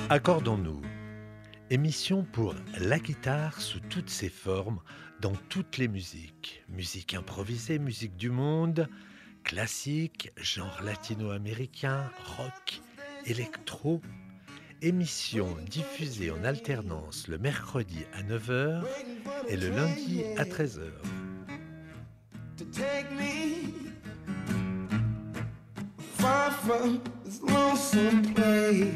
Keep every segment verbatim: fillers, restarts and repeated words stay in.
Accordons-nous. Émission pour la guitare sous toutes ses formes, dans toutes les musiques. Musique improvisée, musique du monde, classique, genre latino-américain, rock, électro. Émission diffusée en alternance le mercredi à neuf heures et le lundi à treize heures. To take me far from this lonesome place.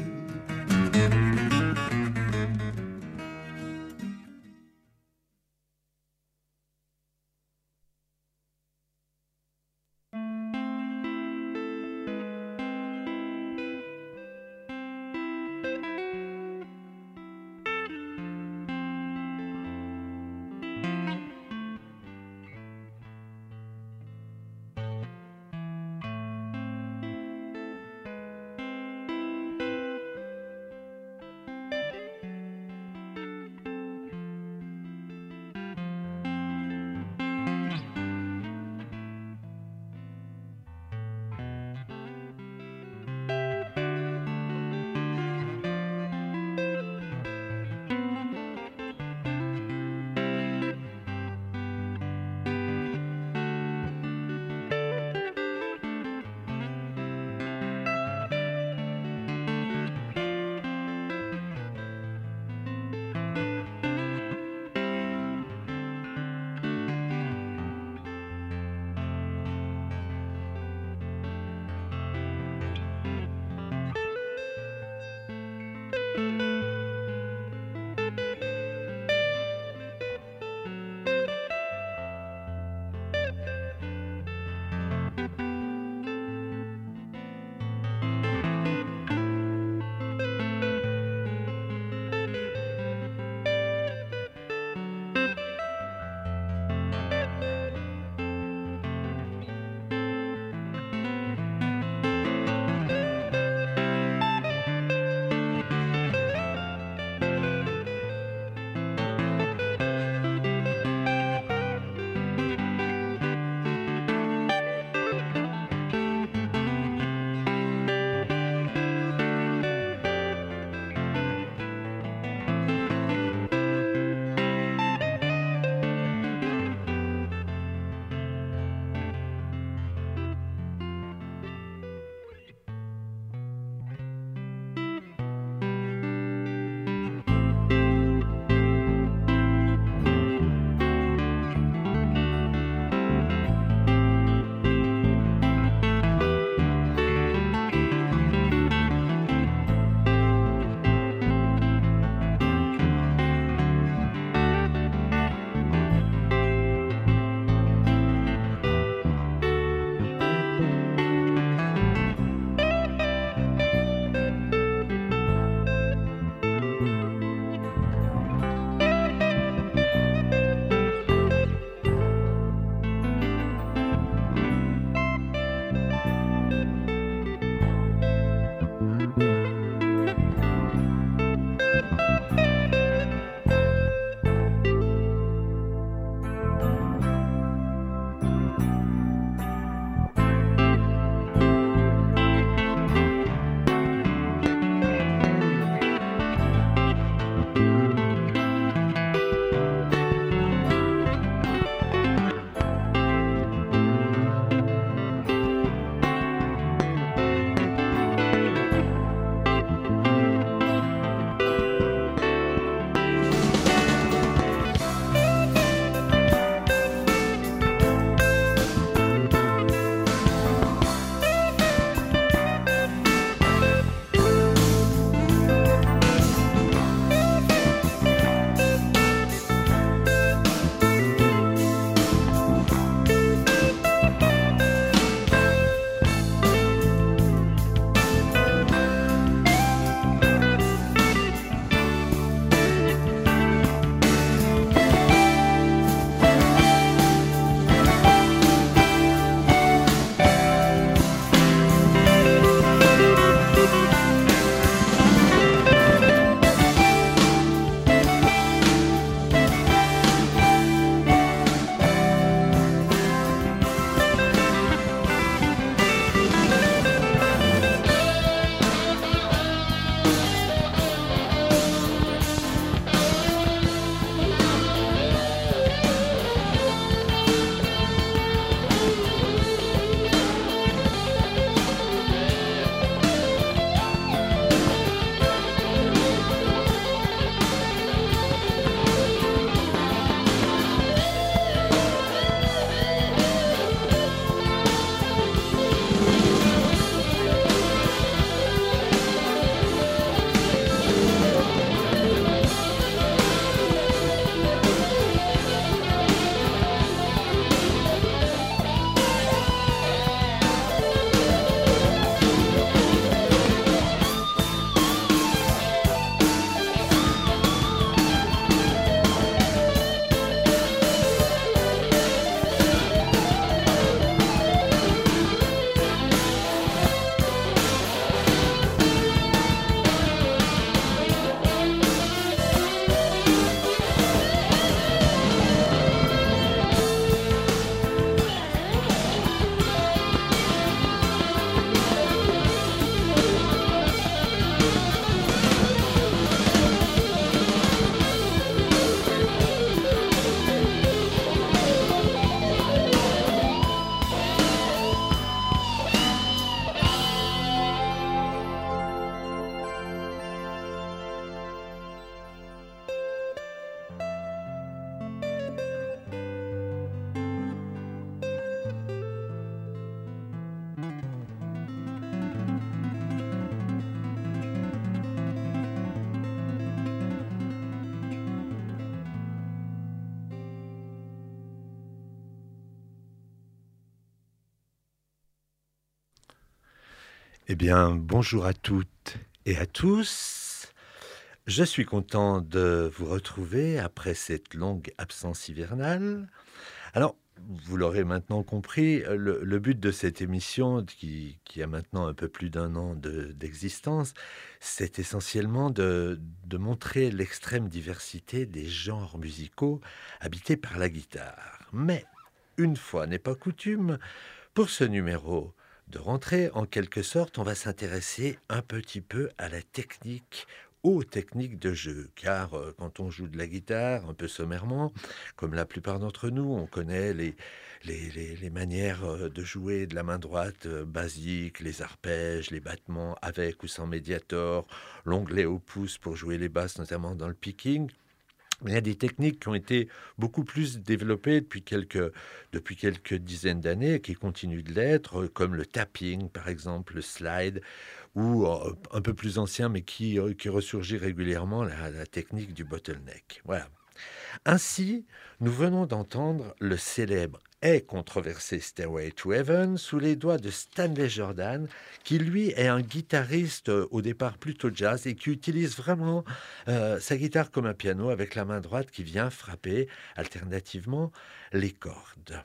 Eh bien, bonjour à toutes et à tous. Je suis content de vous retrouver après cette longue absence hivernale. Alors, vous l'aurez maintenant compris, le, le but de cette émission, qui, qui a maintenant un peu plus d'un an de- d'existence, c'est essentiellement de, de montrer l'extrême diversité des genres musicaux habités par la guitare. Mais, une fois n'est pas coutume, pour ce numéro de rentrée, en quelque sorte, on va s'intéresser un petit peu à la technique, aux techniques de jeu, car euh, quand on joue de la guitare, un peu sommairement, comme la plupart d'entre nous, on connaît les, les, les- les manières euh, de jouer de la main droite euh, basiques, les arpèges, les battements avec ou sans médiator, l'onglet au pouce pour jouer les basses, notamment dans le picking. Mais il y a des techniques qui ont été beaucoup plus développées depuis quelques, depuis quelques dizaines d'années, qui continuent de l'être, euh, comme le tapping, par exemple, le slide, ou euh, un peu plus ancien, mais qui, euh, qui ressurgit régulièrement, la, la technique du bottleneck. Voilà. Ainsi, nous venons d'entendre le célèbre et controversé Stairway to Heaven sous les doigts de Stanley Jordan, qui lui est un guitariste euh, au départ plutôt jazz et qui utilise vraiment euh, sa guitare comme un piano avec la main droite qui vient frapper alternativement les cordes.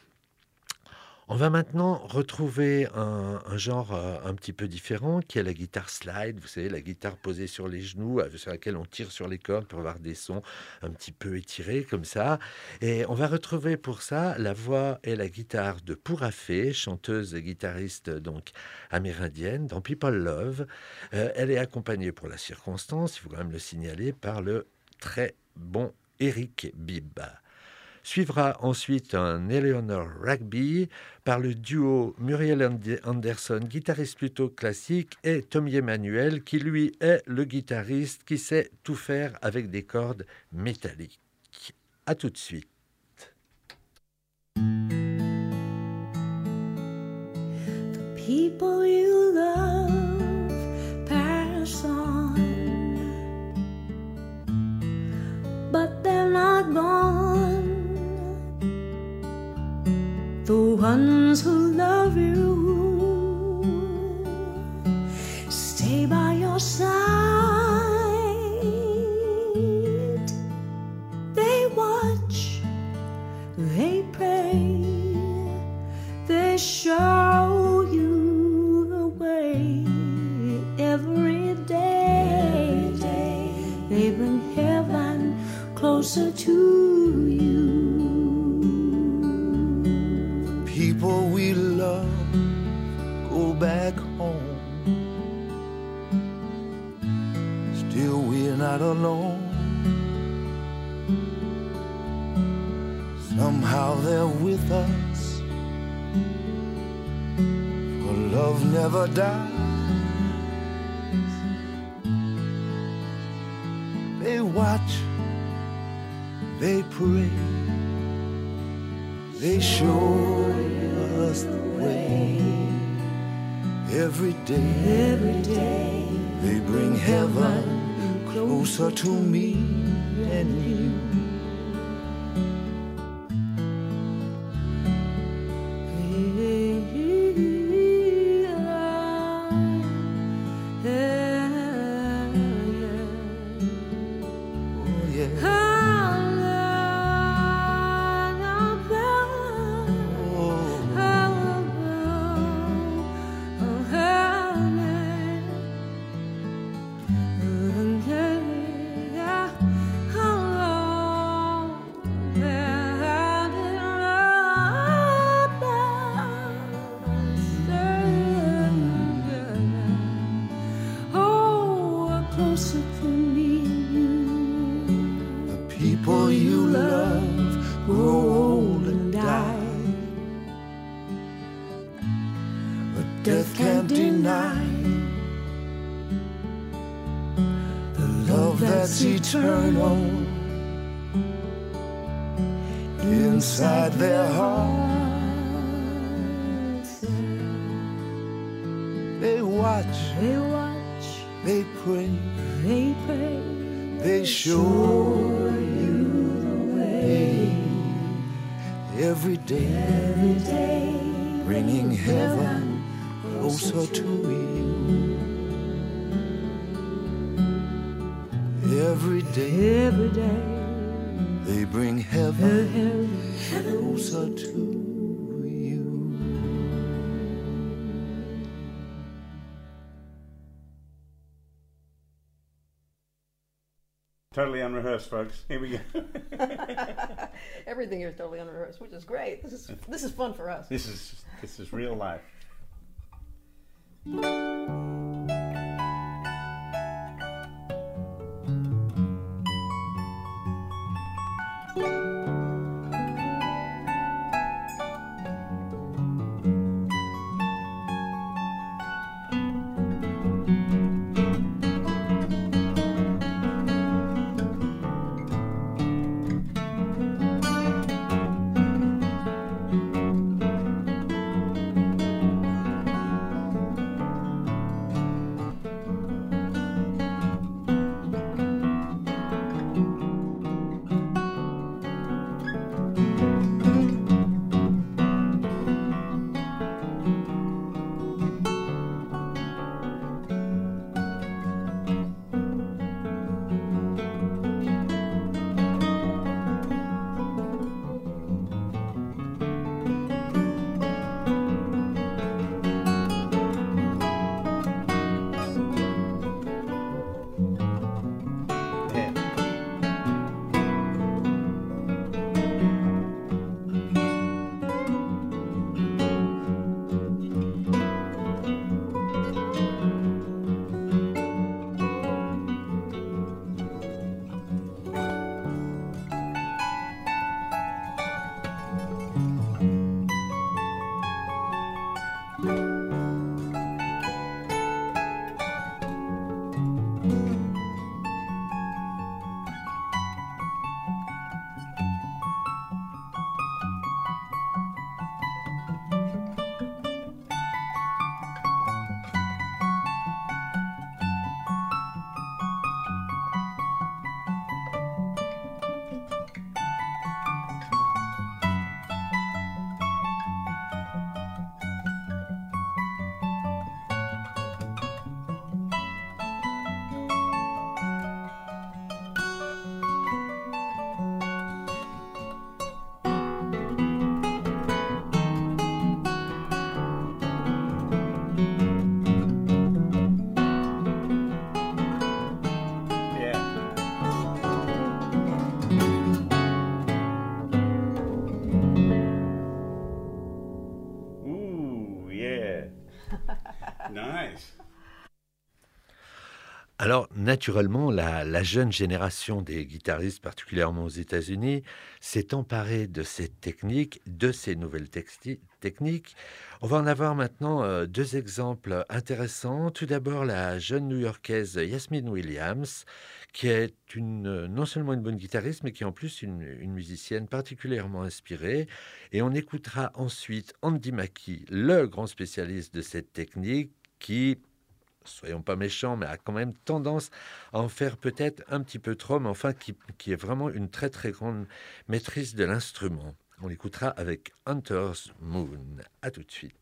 On va maintenant retrouver un, un genre euh, un petit peu différent qui est la guitare slide. Vous savez, la guitare posée sur les genoux, euh, sur laquelle on tire sur les cordes pour avoir des sons un petit peu étirés comme ça. Et on va retrouver pour ça la voix et la guitare de Pura Fé, chanteuse et guitariste donc amérindienne dans People Love. Euh, elle est accompagnée pour la circonstance, il faut quand même le signaler, par le très bon Eric Bibb. Suivra ensuite un Eleanor Rugby par le duo Muriel Anderson, guitariste plutôt classique, et Tommy Emmanuel, qui lui est le guitariste qui sait tout faire avec des cordes métalliques. À tout de suite. The people you love pass on, but they're not gone. The ones who love you stay by your side. They watch, they pray, they show you the way every day. They bring heaven closer to you. People we love go back home. Still we're not alone. Somehow they're with us, for love never dies. They watch, they pray, they show us the way. Every day, every day, they bring heaven closer to me and you. People you love grow old and die, but death can't deny the love that's eternal inside their hearts. They watch, They watch, they pray, they pray, they show you the way. Every day, every day, bringing heaven closer to you. every day every day. they bring The heaven heaven closer to you. Totally unrehearsed, folks. Here we go. Everything here is totally unrehearsed, which is great. This is this is fun for us. This is this is real life. Nice. Alors, naturellement, la, la jeune génération des guitaristes, particulièrement aux États-Unis, s'est emparée de cette technique, de ces nouvelles texti- techniques. On va en avoir maintenant euh, deux exemples intéressants. Tout d'abord, la jeune New-Yorkaise Yasmine Williams, qui est une, euh, non seulement une bonne guitariste, mais qui est en plus une, une musicienne particulièrement inspirée. Et on écoutera ensuite Andy Mackey, le grand spécialiste de cette technique, qui, soyons pas méchants, mais a quand même tendance à en faire peut-être un petit peu trop, mais enfin qui, qui est vraiment une très très grande maîtrise de l'instrument. On l'écoutera avec Hunter's Moon. À tout de suite.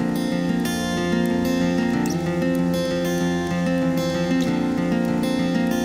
Thank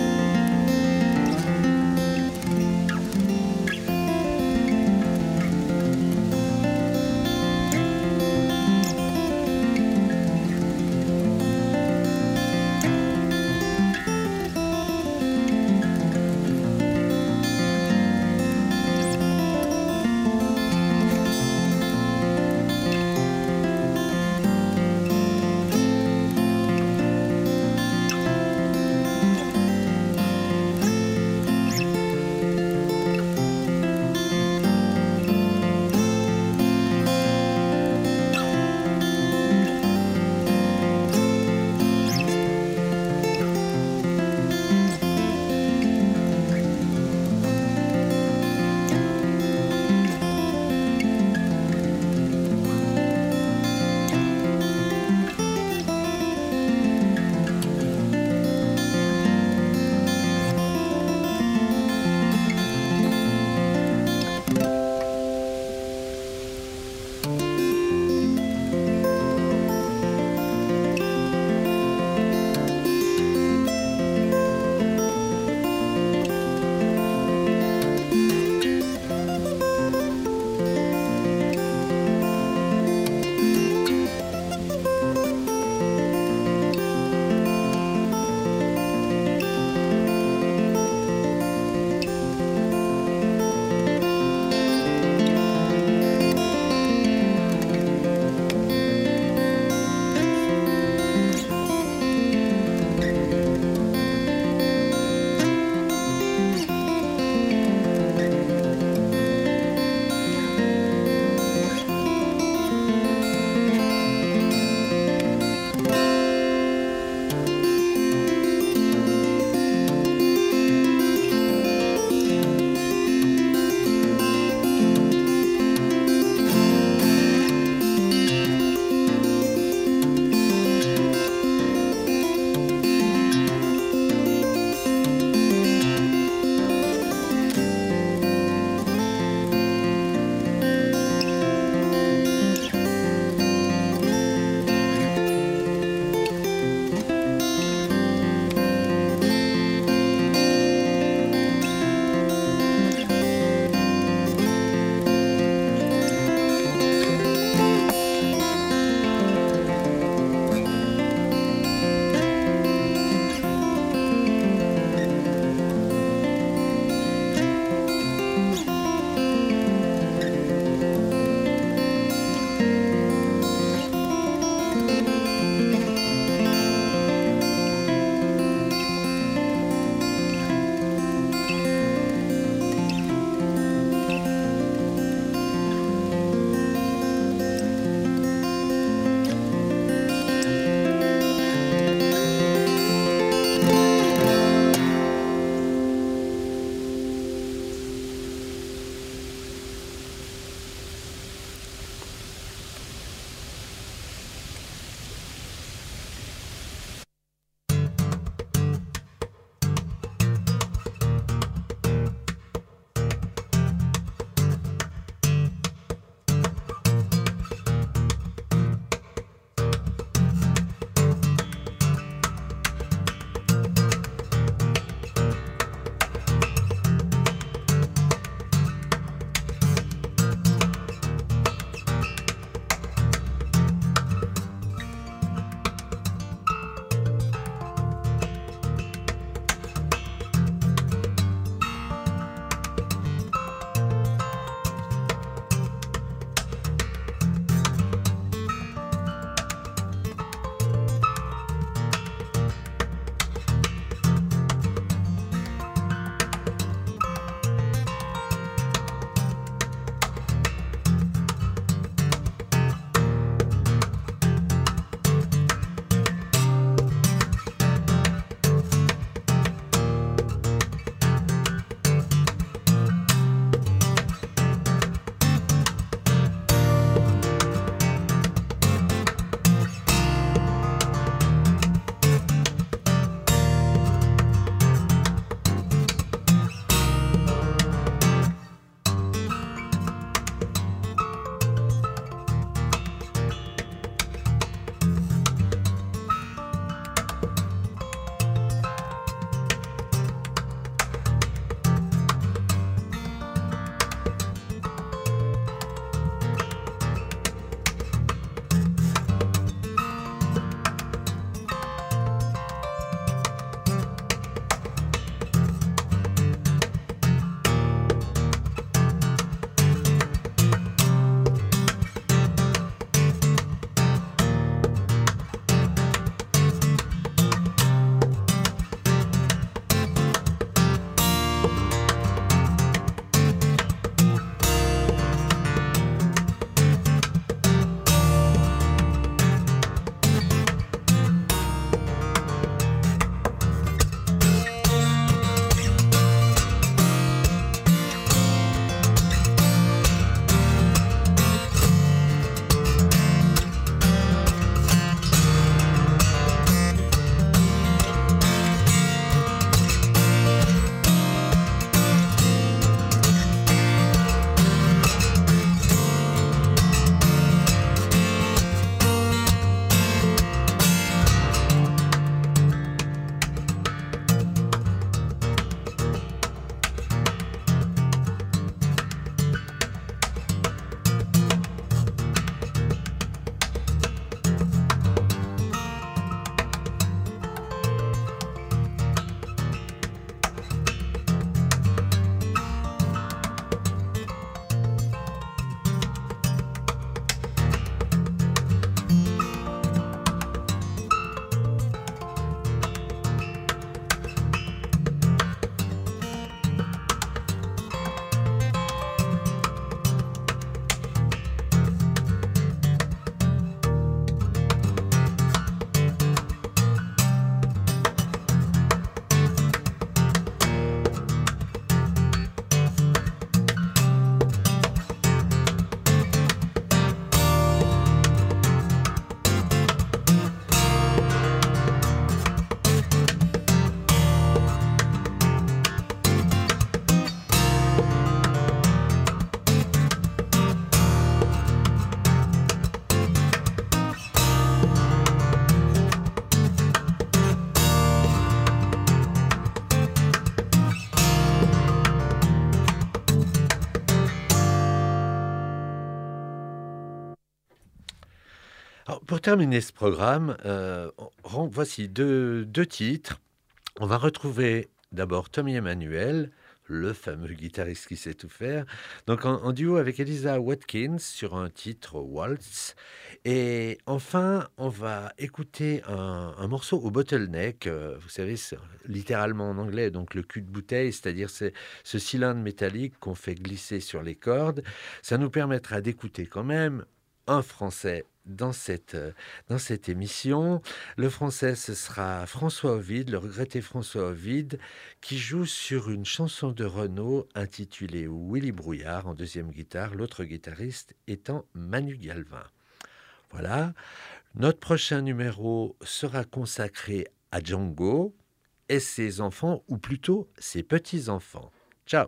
Alors, pour terminer ce programme, euh, on- voici deux, deux titres. On va retrouver d'abord Tommy Emmanuel, le fameux guitariste qui sait tout faire, donc en, en duo avec Eliza Watkins sur un titre Waltz. Et enfin, on va écouter un, un morceau au bottleneck, euh, vous savez, c'est littéralement en anglais, donc le cul de bouteille, c'est-à-dire c'est ce cylindre métallique qu'on fait glisser sur les cordes. Ça nous permettra d'écouter quand même un français dans cette, euh, dans cette émission. Le français, ce sera François Ovide, le regretté François Ovide, qui joue sur une chanson de Renaud intitulée Willy Brouillard en deuxième guitare, l'autre guitariste étant Manu Galvin. Voilà. Notre prochain numéro sera consacré à Django et ses enfants, ou plutôt ses petits-enfants. Ciao.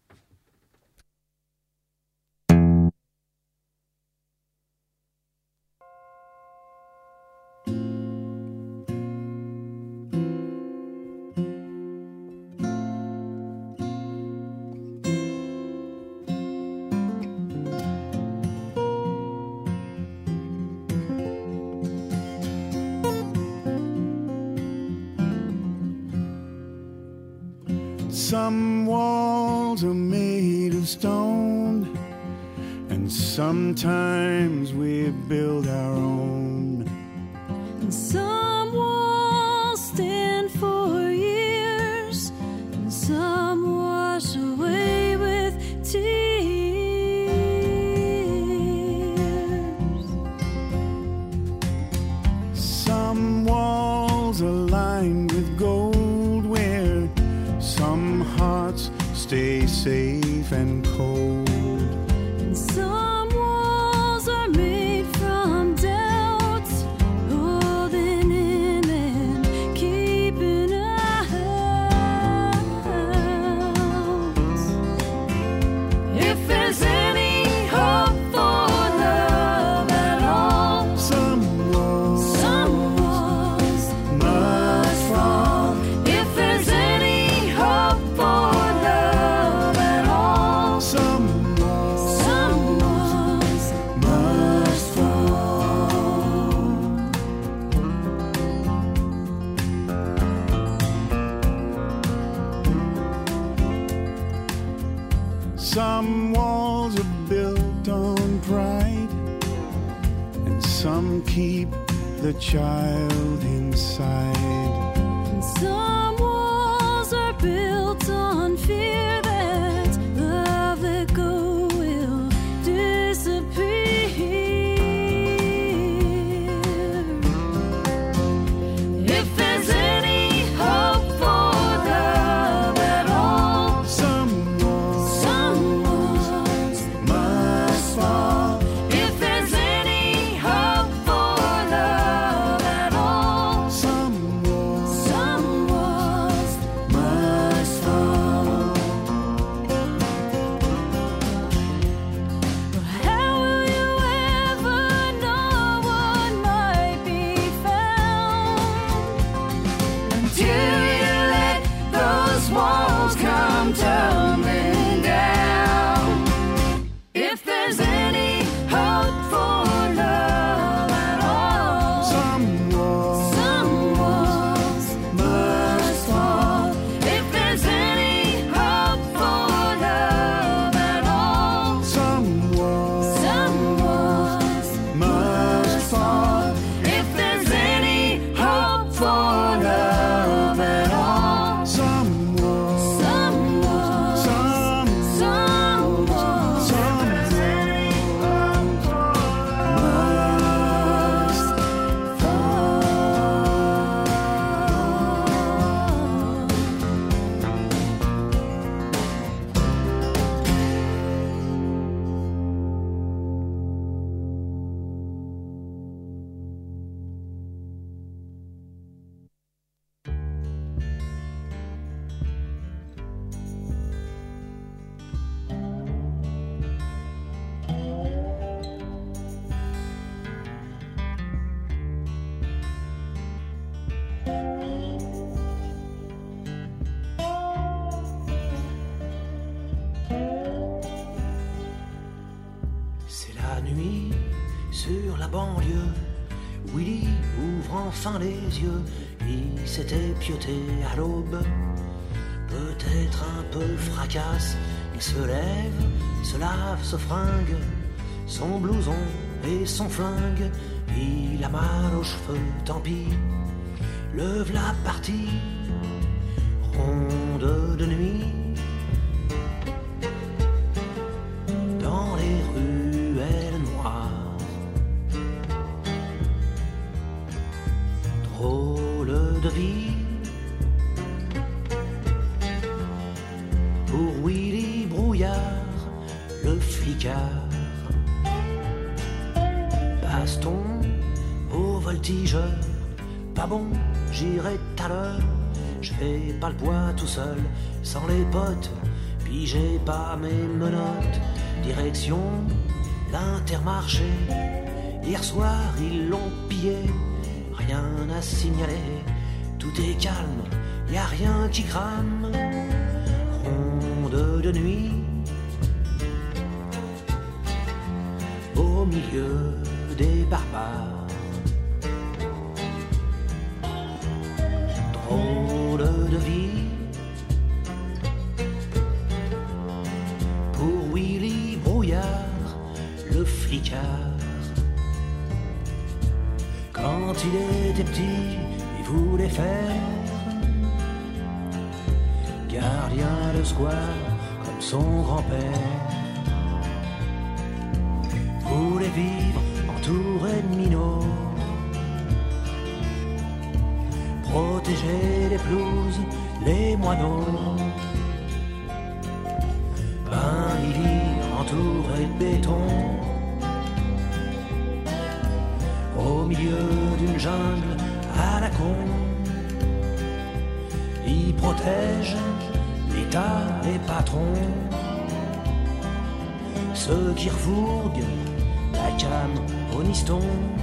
Some walls are made of stone, and sometimes we build our own. And some walls stand for years, and some wash away with tears. Some walls are lined with gold, where some hearts stay safe and cold. And some walls are made from doubts, holding in and keeping out. If there's any hope for love at all, Some walls some walls must fall. If there's any hope for love at all, some walls some walls must fall. Some walls are built on pride, and some keep the child inside. And some walls are built on fear that love let go will disappear. If there's any hope for love at all, Some walls some walls must fall. If there's any hope for love at all, some walls some walls must fall. But how will you ever know what might be found until you let those walls come tumbling down? If there's any hope for love at all, some walls some walls must fall. If there's any hope for love at all, some walls some walls must fall. if there's any hope for love at all, Some walls some walls, some some walls some must fall. C'est la nuit sur la banlieue, Willy ouvre enfin les yeux, il s'était piauté à l'aube. Peut-être un peu fracasse, il se lève, se lave, se fringue, son blouson et son flingue. Il a mal aux cheveux, tant pis, le v'là parti, ronde de nuit. Dans les ruelles noires, drôle de vie pour Willy Brouillard, le flicard. Baston au voltigeur, pas bon, j'irai tout à l'heure. Je fais pas le poids tout seul, sans les potes, puis j'ai pas mes menottes. Direction l'Intermarché, hier soir ils l'ont pillé, rien à signaler, tout est calme, y a rien qui crame. Ronde de nuit, au milieu des barbares, drôle de vie pour Willy Brouillard, le flicard. Quand il était petit, il voulait faire gardien de square comme son grand-père. Voulait vivre entouré de minots, protéger les pelouses, les moineaux. Ben il vit entouré de béton, au milieu d'une jungle à la con. Il protège l'État, les patrons, ceux qui refourguent la canne au niston.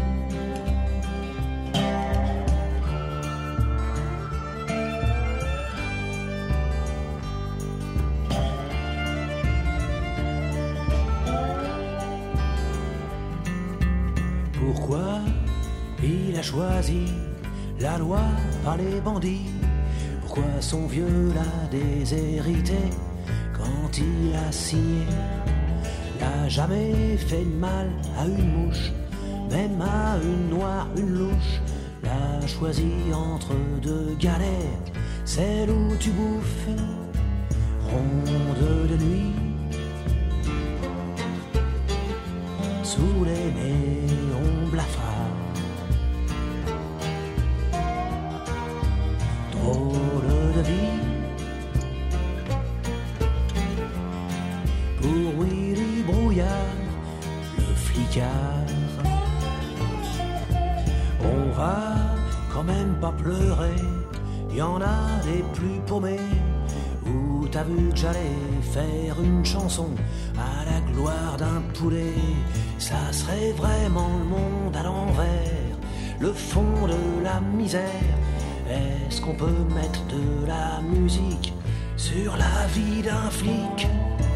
Pourquoi il a choisi la loi par les bandits? Pourquoi son vieux l'a déshérité quand il a signé? N'a jamais fait de mal à une mouche, même à une noire, une louche. L'a choisi entre deux galères, celle où tu bouffes, ronde de nuit, sous les néons blafards. Drôle de vie pour Willy Brouillard, le flicard. On va quand même pas pleurer, y en a les plus paumés. Où t'as vu que j'allais faire une chanson à la gloire d'un poulet? Ça serait vraiment le monde à l'envers, le fond de la misère. Est-ce qu'on peut mettre de la musique sur la vie d'un flic?